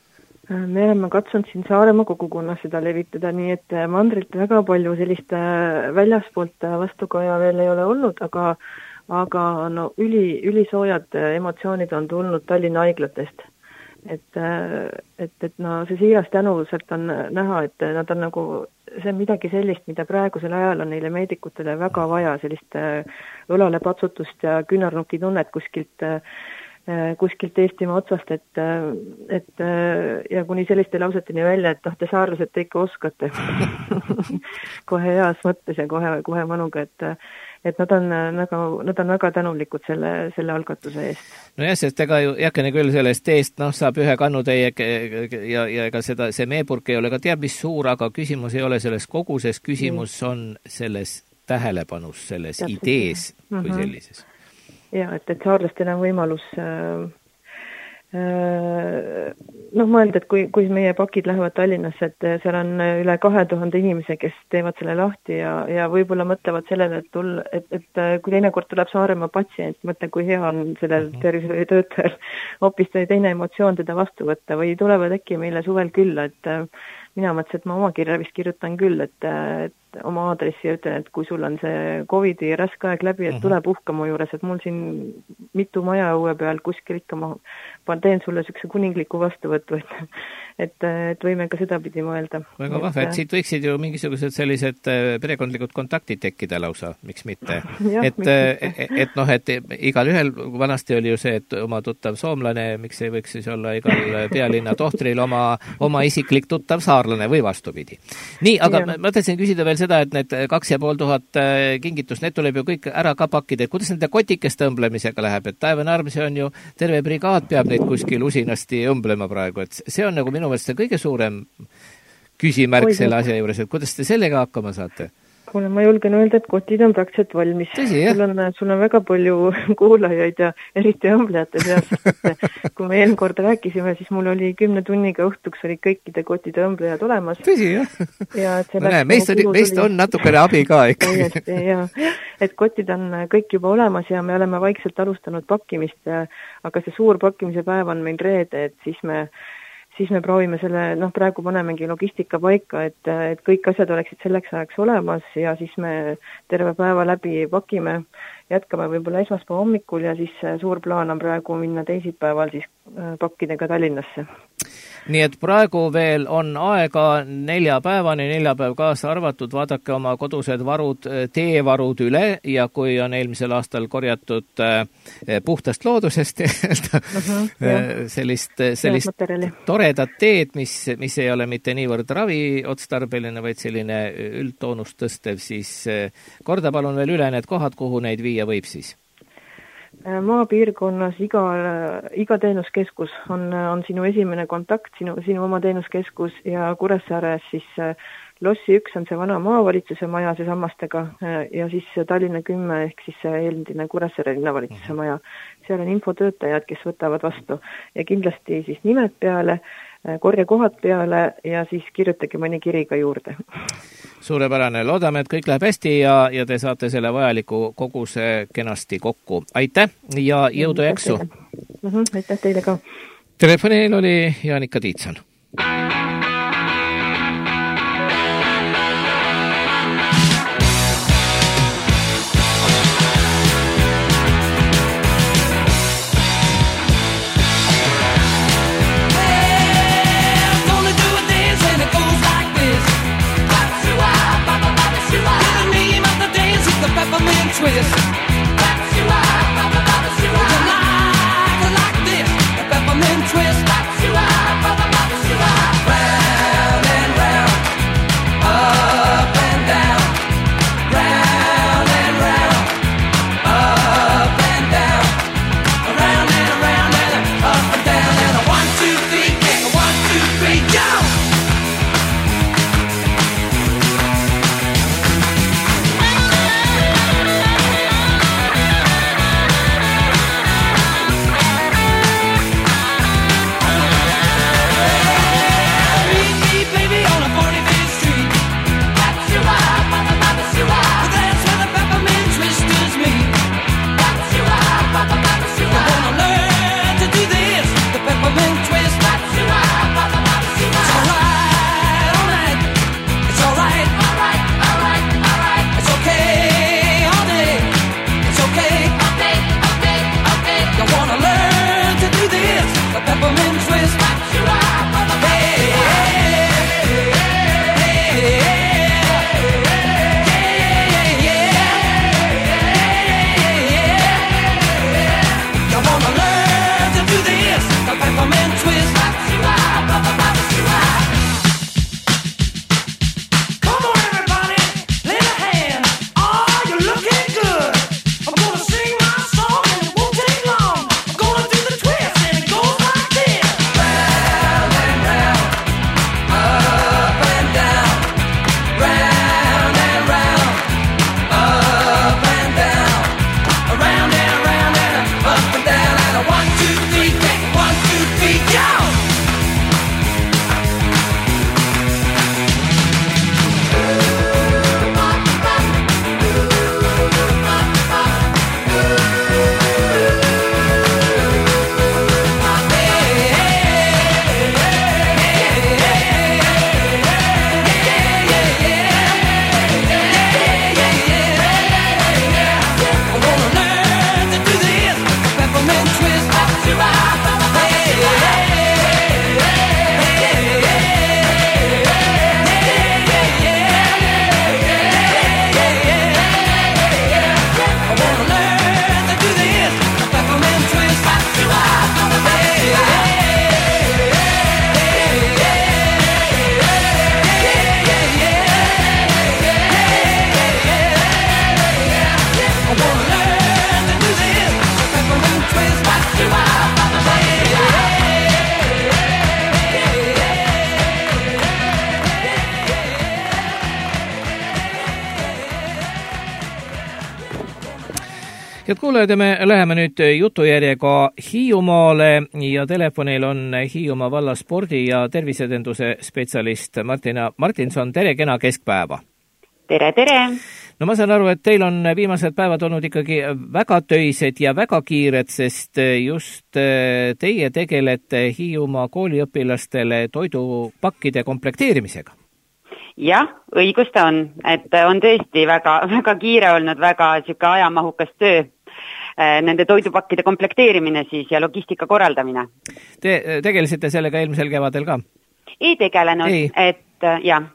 Me oleme katsunud siin Saaremaa kogukonnas seda levitada, nii et mandrilt väga palju sellist väljaspoolt vastukaja veel ei ole olnud, aga, aga no, üli, ülisoojad emotsioonid on tulnud Tallinna haiglatest. Et, et, et no see siiras tänu sealt on näha, et nad on nagu, see on midagi sellist, mida praegusel ajal on neile meedikutele väga vaja, sellist õlale patsutust ja küünarnuki tunnet kuskilt, kuskilt Eestimaa otsast, et, et ja kuni selliste lauseteni välja, et noh, te saarlased te ikka oskate kohe heas mõttes ja kohe, kohe mõnuga, et et nad on, väga, nad on väga tänulikud selle, selle algatuse eest. No jah, sest ega ju jäkene küll sellest teest, noh, saab ühe kannutäie ja, ja ega seda, see meepurk ei ole ka teab mis suur, aga küsimus ei ole selles koguses, küsimus mm. on selles tähelepanus, selles Täpselt. Idees kui mm-hmm. sellises. Ja, et, et saarlastel on võimalus äh, noh, mõelda, et kui, kui meie pakid lähevad Tallinnasse, et seal on üle kahe tuhande inimese, kes teevad selle lahti ja, ja võib-olla mõtlevad sellele, et, tull, et, et kui teinekord tuleb Saaremaa patsient, mõtle, kui hea on sellel tervishoiutöötajal hoopis teine emotsioon teda vastu võtta või tulevad äkki meile suvel külla, et mina mõtlesin, et ma oma kirja vist kirjutan küll, et, et oma aadressi ja ütlen, et kui sul on see Covidi raske aeg läbi, et tule puhka mu juures, et mul siin mitu maja õue peal kuskil ikka ma teen sulle sükse kuningliku vastuvõttu, et, et, et võime ka seda pidi mõelda. Väga vahva, et siit võiksid ju mingisugused sellised perekondlikud kontaktid tekkida lausa, miks mitte. Ja, et, et, et noh, et igal ühel vanasti oli ju see, et oma tuttav soomlane, miks ei võiks siis olla igal pealinna tohtril oma, oma isiklik tuttav saarlane või vastupidi. Nii, aga ja. Ma tahtsin küsida veel seda, et need kaks ja pool tuhat kingitust, need tuleb ju kõik ära ka pakkida, et kuidas nende kotikeste õmblemisega läheb, et Taevane Arm, see on ju terve brigaad peab neid kuskil usinasti õmblema praegu, et see on nagu minu meelest see kõige suurem küsimärk Oi, selle asja juures, et kuidas te sellega hakkama saate? Kuule, ma julgen öelda, et kotid on praktiliselt valmis. Tõsi, sul, on, sul on väga palju kuulajaid ja eriti õmblejate seas. Kui me eelmine kord rääkisime, siis mul oli kümne tunniga õhtuks oli kõikide kotide õmblejad olemas. Tõsi, jah. Ja no näe, meist, oli, meist on natukene abi ka ikka. Täiesti, ja. Et kotid on kõik juba olemas ja me oleme vaikselt alustanud pakkimist, aga see suur pakkimise päev on meil reede, et siis me siis me proovime selle, noh praegu panemegi logistika paika, et, et kõik asjad oleksid selleks ajaks olemas ja siis me terve päeva läbi pakime, jätkame võib-olla esmaspäeva hommikul ja siis suur plaan on praegu minna teisipäeval siis pakkidega Tallinnasse. nii et praegu veel on aega neljapäevani, neljapäev kaasa arvatud, vaadake oma kodused varud, teevarud üle ja kui on eelmisel aastal korjatud puhtast loodusest uh-huh, sellist, sellist toredat teed, mis, mis ei ole mitte niivõrd raviotstarbeline, vaid selline üldtoonust tõstev, siis korda palun veel üle need kohad, kuhu neid viia võib siis? Maapiirkonnas iga, iga teenuskeskus on, on sinu esimene kontakt, sinu, sinu oma teenuskeskus ja Kuressaares siis Lossi üks on see vana maavalitsuse maja, see sammastega ja siis Tallinna kümme ehk siis see eeldine Kuressaare linnavalitsuse maja. Seal on infotöötajad, kes võtavad vastu ja kindlasti siis nimed peale, korjekohad peale ja siis kirjutage mõni kiri ka juurde. Suurepärane, loodame, et kõik läheb hästi ja, ja te saate selle vajaliku koguse kenasti kokku. Aitäh ja jõudu jaksu! Aitäh teile ka! Telefonil oli Jaanika Tiitson. Twist. That's you are, ba ba ba ba you are. You like, like this, the peppermint twist. That's you are, ba ba ba ba you are. Round and round, up and down. Round and round, up and down. Round and round and up and down. And a one, two, three, kick. A one, two, three, go. Head kuulajad, me läheme nüüd jutujärjega Hiiumaale ja telefonil on Hiiumaa valla spordi- ja tervisedenduse spetsialist Martina Martinson. Tere, kena keskpäeva! Tere, tere! No ma saan aru, et teil on viimased päevad olnud ikkagi väga töised ja väga kiired, sest just teie tegelete Hiiumaa kooliõpilastele toidupakkide komplekteerimisega. Jah, õigus ta on, et on tõesti väga, väga kiire olnud, väga siuke ajamahukas töö. nende toidupakkide komplekteerimine siis ja logistika korraldamine. Te tegelesite sellega eelmisel kevadel ka? Ei tegelenud, ei. et jah.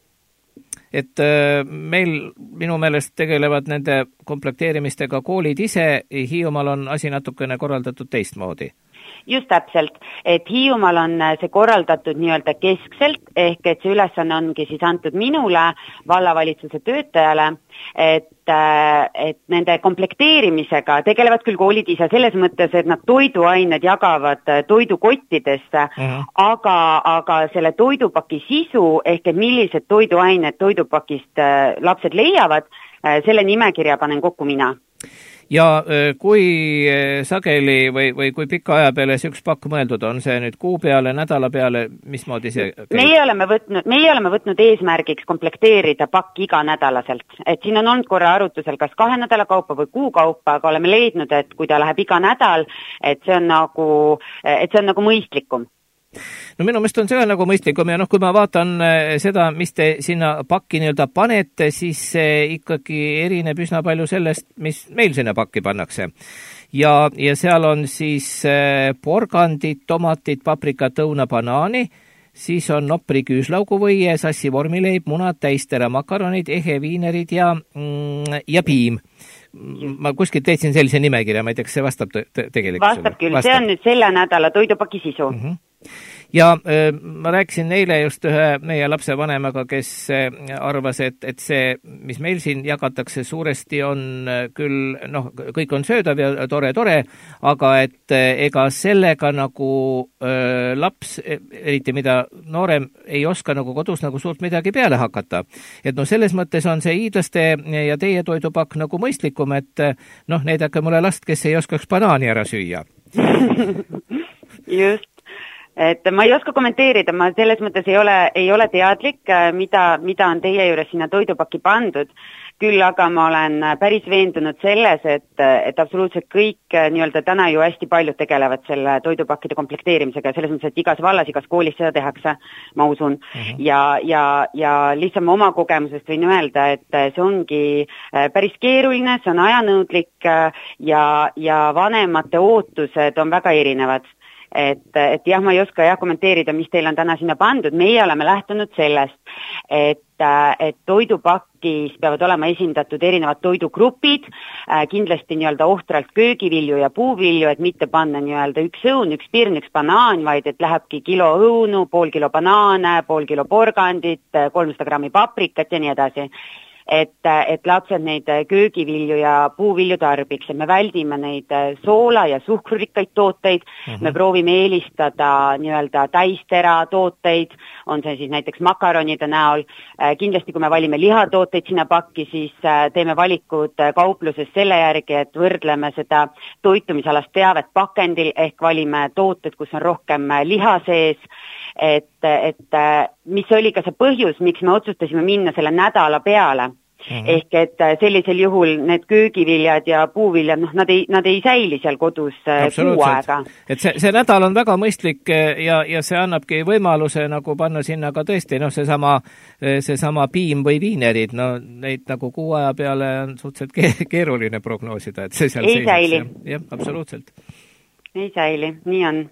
Et meil minu meelest tegelevad nende komplekteerimistega koolid ise, Hiiumaal on asi natukene korraldatud teistmoodi. Just täpselt, et Hiiumaal on see korraldatud nii-öelda keskselt, ehk et see ülesanne ongi siis antud minule, vallavalitsuse töötajale, et, et nende komplekteerimisega tegelevad küll koolid ise selles mõttes, et nad toiduained jagavad toidukottidesse, uh-huh. aga, aga selle toidupaki sisu, ehk et millised toiduained toidupakist lapsed leiavad, selle nimekirja panen kokku mina. Ja kui sageli või, või kui pika aja peale see üks pakk mõeldud on, see nüüd kuu peale, nädala peale, mismoodi see käib? Meie oleme võtnud, meie oleme võtnud eesmärgiks komplekteerida pakk iga nädalaselt. Et siin on olnud korra arutusel kas kahe nädala kaupa või kuu kaupa, aga oleme leidnud, et kui ta läheb iga nädal, et see on nagu, et see on nagu mõistlikum. No minu meelest on see nagu mõistlikum ja noh, kui ma vaatan seda, mis te sinna pakki nii-öelda panete, siis see ikkagi erineb üsna palju sellest, mis meil sinna pakki pannakse. Ja, ja seal on siis porgandid, tomatid, paprikat, õuna, banaani, siis on nopri küüslauguvõie, sassi vormileib, munad, täistera, makaronid, ehe, viinerid ja, ja piim. Ma kuskilt teetsin sellise nimekirja, ma ei tea, kas see vastab tegelikult. Vastab küll, vastab. See on nüüd selle nädala toidupaki sisu. Mm-hmm. Ja äh, ma rääkisin neile just ühe meie lapsevanemaga, kes äh, arvas, et, et see, mis meil siin jagatakse suuresti on äh, küll, noh, kõik on söödav ja tore, tore, aga et äh, ega sellega nagu äh, laps, eriti mida noorem, ei oska nagu kodus nagu suurt midagi peale hakata. Et noh, selles mõttes on see hiidlaste ja teie toidupakk nagu mõistlikum, et noh, näidake mulle last, kes ei oskaks banaani ära süüa. Just. Et ma ei oska kommenteerida, ma selles mõttes ei ole, ei ole teadlik, mida, mida on teie juures sinna toidupakki pandud. Küll aga ma olen päris veendunud selles, et, et absoluutselt kõik nii-öelda täna ju hästi paljud tegelevad selle toidupakkide komplekteerimisega ja selles mõttes, et igas vallas, igas koolis seda tehakse, ma usun. Uh-huh. Ja, ja, ja lihtsalt oma kogemusest võin öelda, et see ongi päris keeruline, see on ajanõudlik ja, ja vanemate ootused on väga erinevad. Et, et jah, ma ei oska jah kommenteerida, mis teil on täna sinna pandud. Meie oleme lähtunud sellest, et, et toidupakkis peavad olema esindatud erinevad toidugrupid, kindlasti nii-öelda ohtralt köögivilju ja puuvilju, et mitte panna nii-öelda üks õun, üks pirn, üks banaan, vaid et lähebki kilo õunu, pool kilo banaane, pool kilo porgandit, kolmsada grammi paprikat ja nii edasi. Et, et lapsed neid köögivilju ja puuvilju tarbiks, et me väldime neid soola ja suhkrurikkaid tooteid, uh-huh. me proovime eelistada nii-öelda täistera tooteid, on see siis näiteks makaronide näol, kindlasti kui me valime lihatooteid sinna pakki, siis teeme valikud kaupluses selle järgi, et võrdleme seda toitumisalast teavet pakendil, ehk valime tooted, kus on rohkem liha sees, et, et mis oli ka see põhjus, miks me otsustasime minna selle nädala peale. Mm-hmm. Ehk et sellisel juhul need köögiviljad ja puuviljad, noh, nad ei, nad ei säili seal kodus kuu aega. Et see, see nädal on väga mõistlik ja, ja see annabki võimaluse nagu panna sinna ka tõesti, noh, see sama, see sama piim või viinerid, no neid nagu kuu aja peale on suhteliselt keeruline prognoosida, et see seal ei säili. Jah, absoluutselt. Ei säili, nii on.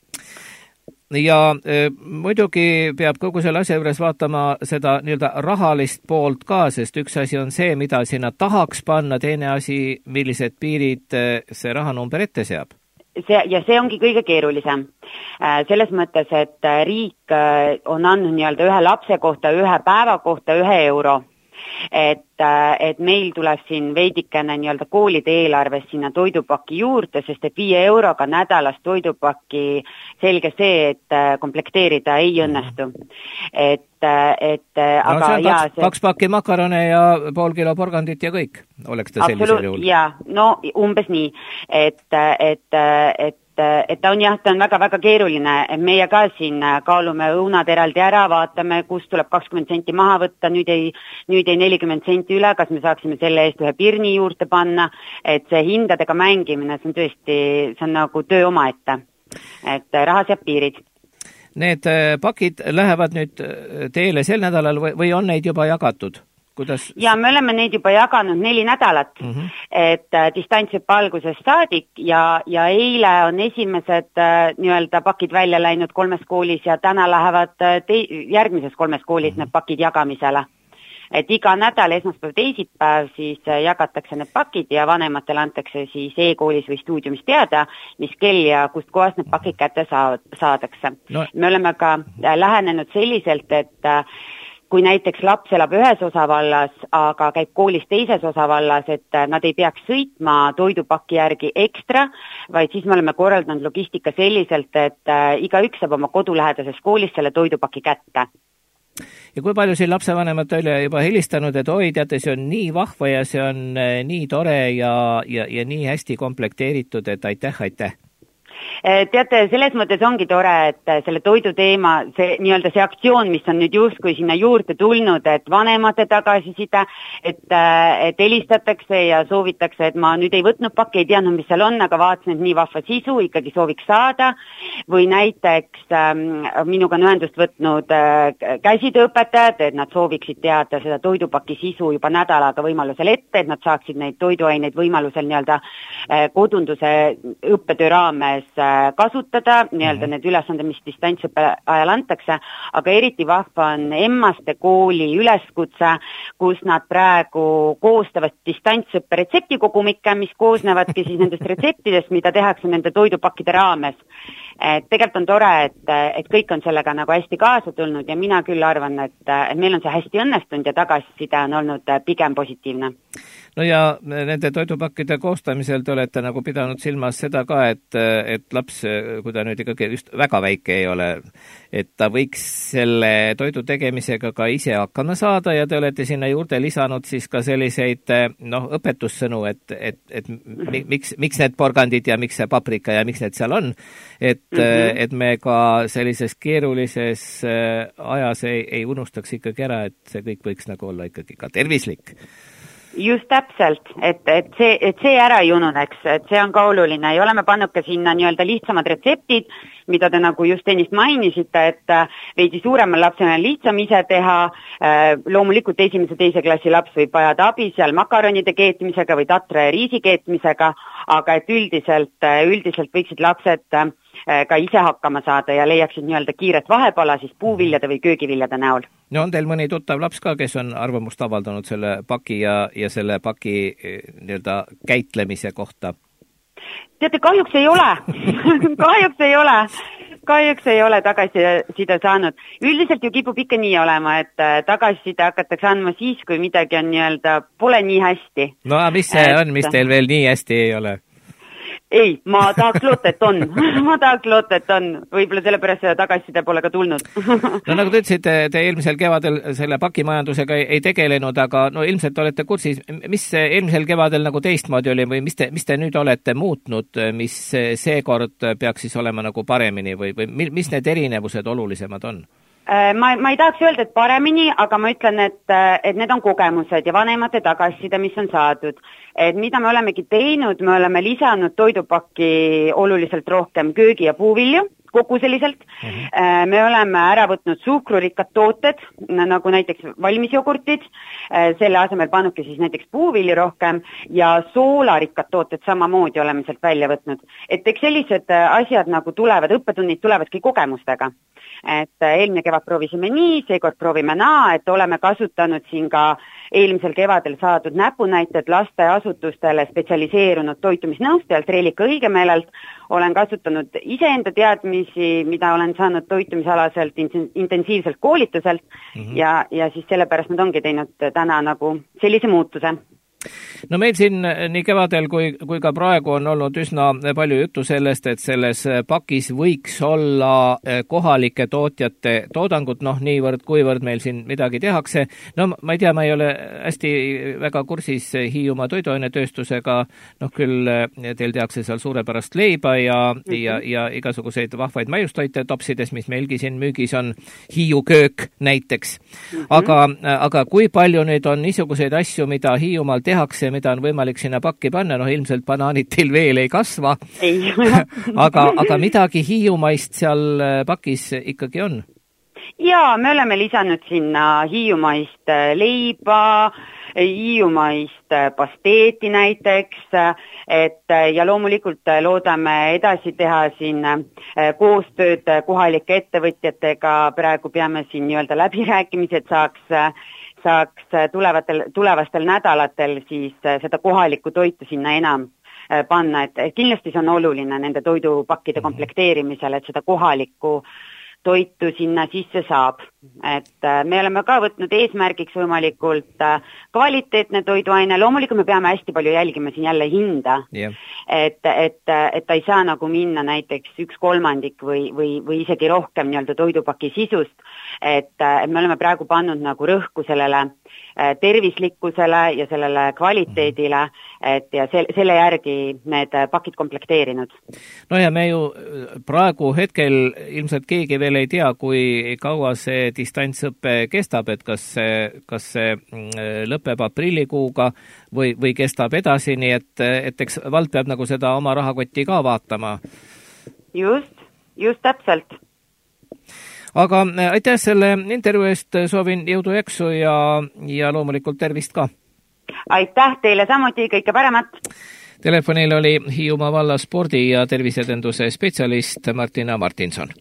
Ja e, muidugi peab kogu selle asja juures vaatama seda nii-öelda rahalist poolt ka, sest üks asi on see, mida sinna tahaks panna, teine asi, millised piirid see rahanumber ette seab. See, ja see ongi kõige keerulisem. Selles mõttes, et riik on andnud nii-öelda ühe lapse kohta, ühe päeva kohta, ühe euro. Et, et meil tuleb siin veidikene nii-öelda koolide eelarves sinna toidupaki juurde, sest et viie euroga nädalas toidupaki selge see, et komplekteerida ei õnnestu. Et, et no, aga see on ja, kaks, see... kaks pakki makarone ja pool kilo porgandit ja kõik oleks ta sellisel juhul. Ja, no umbes nii, et, et, et et ta on jah, ta on väga-väga keeruline, meie ka siin kaalume õunad eraldi ära, vaatame, kus tuleb kakskümmend senti maha võtta, nüüd ei, nüüd ei nelikümmend senti üle, kas me saaksime selle eest ühe pirni juurde panna, et see hindadega mängimine, see on tõesti, see on nagu töö omaette, et raha seab piirid. Need pakid lähevad nüüd teele sel nädalal või, või on neid juba jagatud? kuidas? Ja me oleme neid juba jaganud neli nädalat, mm -hmm. et äh, distantsõppe algusest saadik ja, ja eile on esimesed äh, nii-öelda pakid välja läinud kolmes koolis ja täna lähevad äh, te järgmises kolmes koolis mm -hmm. need pakid jagamisele. Et iga nädal, esmaspäev, teisipäev, siis jagatakse need pakid ja vanematele antakse siis e-koolis või stuudiumis teada, mis kell ja kust kohast need pakid kätte saadakse. No. Me oleme ka lähenenud selliselt, et kui näiteks laps elab ühes osavallas, aga käib koolis teises osavallas, et nad ei peaks sõitma toidupaki järgi ekstra, vaid siis me oleme korraldanud logistika selliselt, et igaüks saab oma kodulähedases koolis selle toidupaki kätte. Ja kui palju siin lapsevanemad oli juba helistanud, et oi, teate, see on nii vahva ja see on nii tore ja, ja, ja nii hästi komplekteeritud, et aitäh, aitäh. Teate, selles mõttes ongi tore, et selle toidu teema, see nii-öelda see aktsioon, mis on nüüd justkui sinna juurde tulnud, et vanemate tagasiside, et, et helistatakse ja soovitakse, et ma nüüd ei võtnud pakki, ei teadnud, mis seal on, aga vaatasin, et nii vahva sisu, ikkagi sooviks saada, või näiteks ähm, minuga on ühendust võtnud äh, käsitööõpetajad, et nad sooviksid teada seda toidupaki sisu juba nädalaga võimalusel ette, et nad saaksid neid toiduaineid võimalusel nii-öelda äh, kodunduse õppetöö raames kasutada, nii-öelda need ülesanded, mis distantsõppe ajal antakse, aga eriti vahva on Emmaste kooli üleskutse, kus nad praegu koostavad distantsõppe retseptikogumikke, mis koosnevadki siis nendest retseptidest, mida tehakse nende toidupakkide raames. Et tegelikult on tore, et, et kõik on sellega nagu hästi kaasa tulnud ja mina küll arvan, et, et meil on see hästi õnnestunud ja tagasiside on olnud pigem positiivne. No ja nende toidupakkide koostamisel te olete nagu pidanud silmas seda ka, et, et laps, kui ta nüüd ikkagi just väga väike ei ole, et ta võiks selle toidu tegemisega ka ise hakkama saada ja te olete sinna juurde lisanud siis ka selliseid noh, õpetussõnu, et, et, et miks, miks need porgandid ja miks see paprika ja miks need seal on, et, mm-hmm. et me ka sellises keerulises ajas ei, ei unustaks ikkagi ära, et see kõik võiks nagu olla ikkagi ka tervislik. Just täpselt, et, et, see, et see ära ei ununeks, et see on ka oluline ja oleme pannud ka sinna nii-öelda lihtsamad retseptid, mida te nagu just ennist mainisite, et veidi suuremal lapsel on lihtsam ise teha, loomulikult esimese teise klassi laps võib vajada abi seal makaronide keetmisega või tatra ja riisi keetmisega, aga et üldiselt, üldiselt võiksid lapsed ka ise hakkama saada ja leiaksid nii-öelda kiiret vahepala siis puuviljade või köögiviljade näol. No on teil mõni tuttav laps ka, kes on arvamust avaldanud selle paki ja, ja selle paki nii-öelda käitlemise kohta? Teate, kahjuks ei ole. kahjuks ei ole. Kahjuks ei ole tagasiside saanud. Üldiselt ju kipub ikka nii olema, et tagasiside hakatakse andma siis, kui midagi on nii-öelda pole nii hästi. No mis see et... on, mis teil veel nii hästi ei ole? Ei, ma tahaks loota, et on. ma tahaks loota, et on. Võib-olla sellepärast seda tagasiside pole ka tulnud. No nagu te ütlesite, te eelmisel kevadel selle pakimajandusega ei, ei tegelenud, aga no ilmselt olete kursis, mis eelmisel kevadel nagu teistmoodi oli või mis te, mis te nüüd olete muutnud, mis seekord peaks siis olema nagu paremini või, või mis need erinevused olulisemad on? Ma, ma ei tahaks öelda, et paremini, aga ma ütlen, et, et need on kogemused ja vanemate tagasiside, mis on saadud. Et mida me olemegi teinud, me oleme lisanud toidupakki oluliselt rohkem köögi- ja puuvilju, kogu selliselt. Mm-hmm. Me oleme ära võtnud suhkrurikkad tooted, nagu näiteks valmisjogurtid, selle asemel pannuki siis näiteks puuvilju rohkem ja soolarikkad tooted samamoodi oleme sealt välja võtnud. Et eks sellised asjad nagu tulevad, õppetunnid tulevadki kogemustega. Et eelmine kevad proovisime nii, seekord proovime naa, et oleme kasutanud siin ka eelmisel kevadel saadud näpunäited lasteasutustele spetsialiseerunud toitumisnõustajalt Reelika Õigemeelelt. Olen kasutanud iseenda teadmisi, mida olen saanud toitumisalaselt intensiivselt koolituselt mm-hmm. ja, ja siis sellepärast nad ongi teinud täna nagu sellise muutuse. No meil siin nii kevadel kui, kui ka praegu on olnud üsna palju juttu sellest, et selles pakis võiks olla kohalike tootjate toodangut, noh niivõrd, kuivõrd meil siin midagi tehakse. No ma ei tea, ma ei ole hästi väga kursis Hiiumaa toiduainetööstusega, noh küll teil tehakse seal suurepärast leiba ja, mm-hmm. ja, ja igasuguseid vahvaid maiustoite topsides, mis meilgi siin müügis on, Hiiu köök näiteks. Mm-hmm. Aga, aga kui palju nüüd on niisuguseid asju, mida Hiiumaal tehakse, tehakse, mida on võimalik sinna pakki panna, noh ilmselt banaanid teil veel ei kasva, ei. aga, aga midagi Hiiumaist seal pakis ikkagi on? Jaa, me oleme lisanud sinna hiiumaist leiba, hiiumaist pasteeti näiteks, et ja loomulikult loodame edasi teha siin koostööd kohalike ettevõtjatega, praegu peame siin nii-öelda läbirääkimised, saaks, saaks tulevatel, tulevastel nädalatel siis seda kohalikku toitu sinna enam panna, et kindlasti see on oluline nende toidupakkide komplekteerimisel, et seda kohalikku toitu sinna sisse saab. Et me oleme ka võtnud eesmärgiks võimalikult kvaliteetne toiduaine, loomulikult me peame hästi palju jälgima siin jälle hinda, yeah. et, et, et ta ei saa nagu minna näiteks üks kolmandik või, või, või isegi rohkem nii-öelda toidupaki sisust, et, et me oleme praegu pannud nagu rõhku sellele tervislikkusele ja sellele kvaliteedile, et ja selle järgi need pakid komplekteerinud. No ja me ju praegu hetkel ilmselt keegi veel ei tea, kui kaua see distantsõppe kestab, et kas see, kas see lõpeb aprillikuuga või, või kestab edasi, nii et, et eks vald peab nagu seda oma rahakotti ka vaatama. Just, just täpselt. Aga aitäh selle intervjuu eest, soovin jõudu jaksu ja, ja loomulikult tervist ka. Aitäh teile samuti, kõike paremat. Telefonil oli Hiiumaa valla spordi- ja tervisedenduse spetsialist Martina Martinson.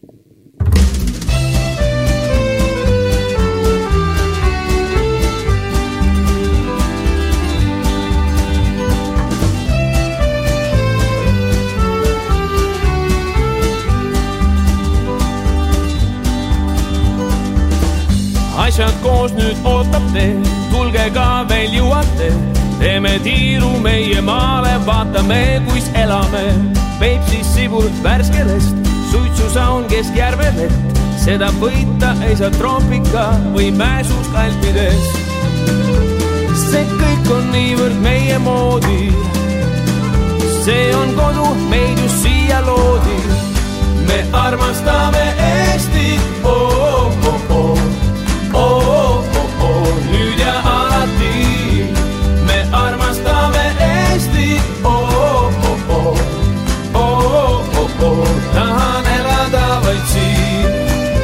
Asjad koos nüüd ootab te, tulge ka veel jõuate. Teeme tiiru meie maale, vaatame, kuis elame. Peipsis sibul värskelest, suitsusaun Keskjärve vett. Seda võita ei saa troopika või mäesus kalpides. See kõik on niivõrd meie moodi. See on kodu, meid just siia loodi. Me armastame Eestit, oh, oh, oh. Oh, oh, oh, nüüd ja alati me armastame Eestit, oh, oh, oh, oh, oh, oh, tahan elada vaid siin.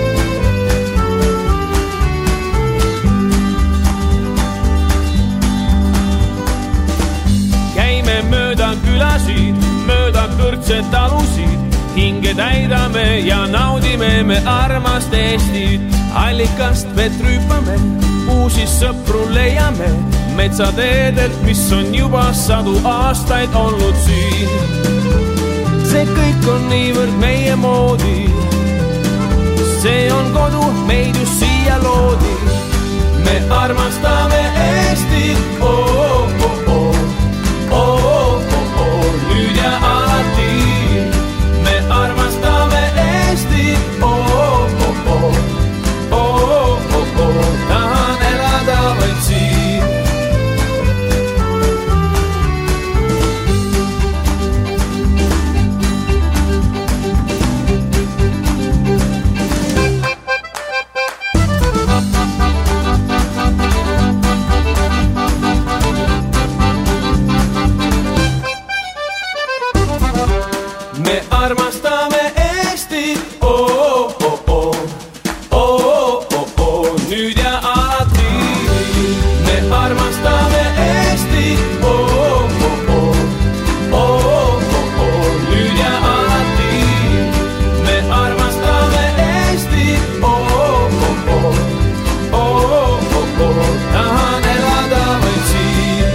Käime mööda külasid, mööda kõrtse talusid, hinge täidame ja naudime me armast Eestit. Allikast vett rüüpame, uusi sõpru leiame, metsateedelt, mis on juba sadu aastaid olnud siin. See kõik on niivõrd meie moodi, see on kodu, meid just siia loodi. Me armastame Eestit, oh, oh, oh, oh, oh, oh, nüüd ja alati. Me armastame Eestit, oh, oh, oh. Oh, oh, oh, tahan elada vaid siin. Me armastame Eestit, oh, oh, oh. Nüüd ja alati me armastame Eestit, oh, oh, oh, oh, oh, oh, nüüd ja alati me armastame Eestit, oh, oh, oh, oh, oh, oh, tahan elada vaid siin.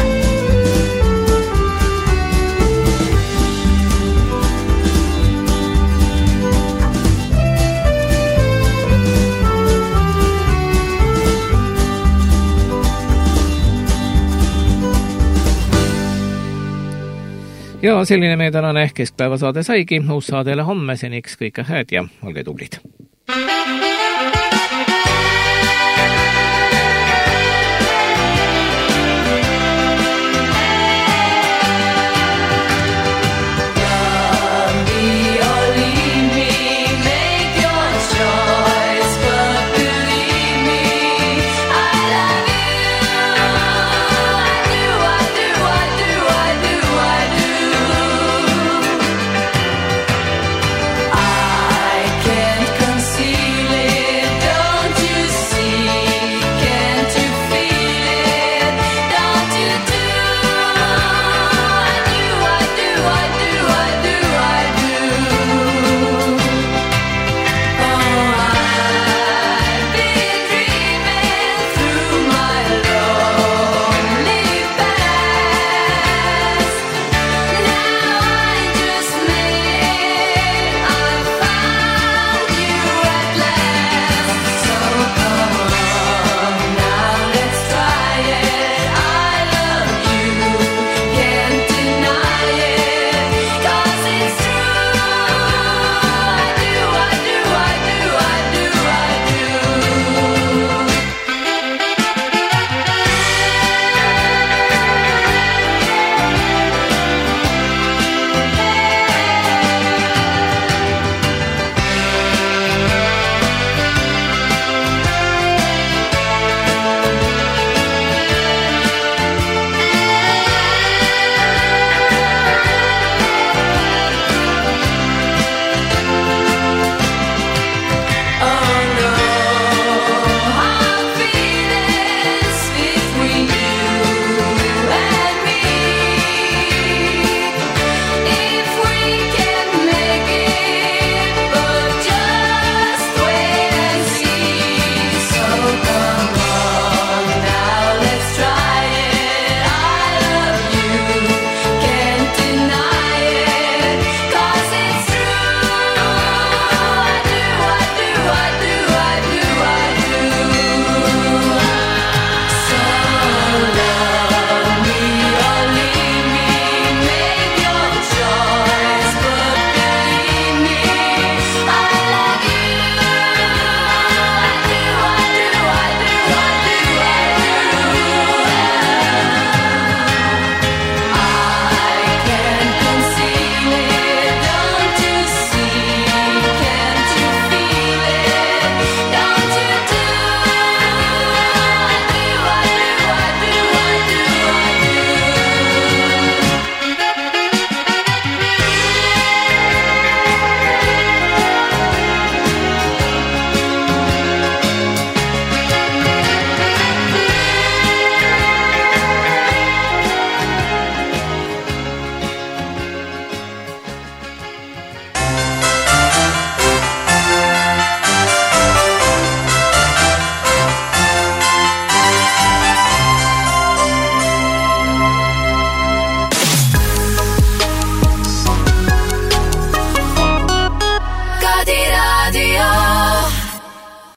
Ja selline meie tänane keskpäevasaade saigi, uus saadele homme, seniks kõike hääd ja olge tublid.